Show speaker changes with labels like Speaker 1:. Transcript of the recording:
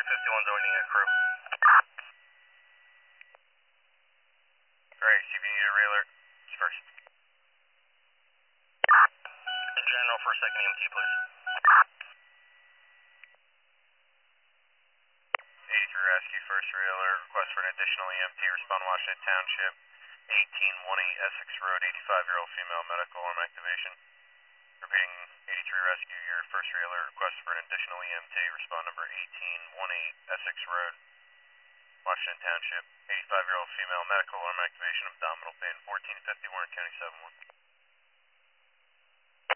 Speaker 1: 51's joining a crew. Alright, see if you need a railer first. General for second EMT, please. 83 Rescue, first railer, request for an additional EMT, respond Washington Township, 1818 Essex Road, 85-year-old female, medical arm activation. Repeating, 83 Rescue, your first railer, request for an additional EMT, respond number 1818 Essex Road, Washington Township, 85-year-old female, medical arm activation, abdominal pain, 1450 Warren County 7-1.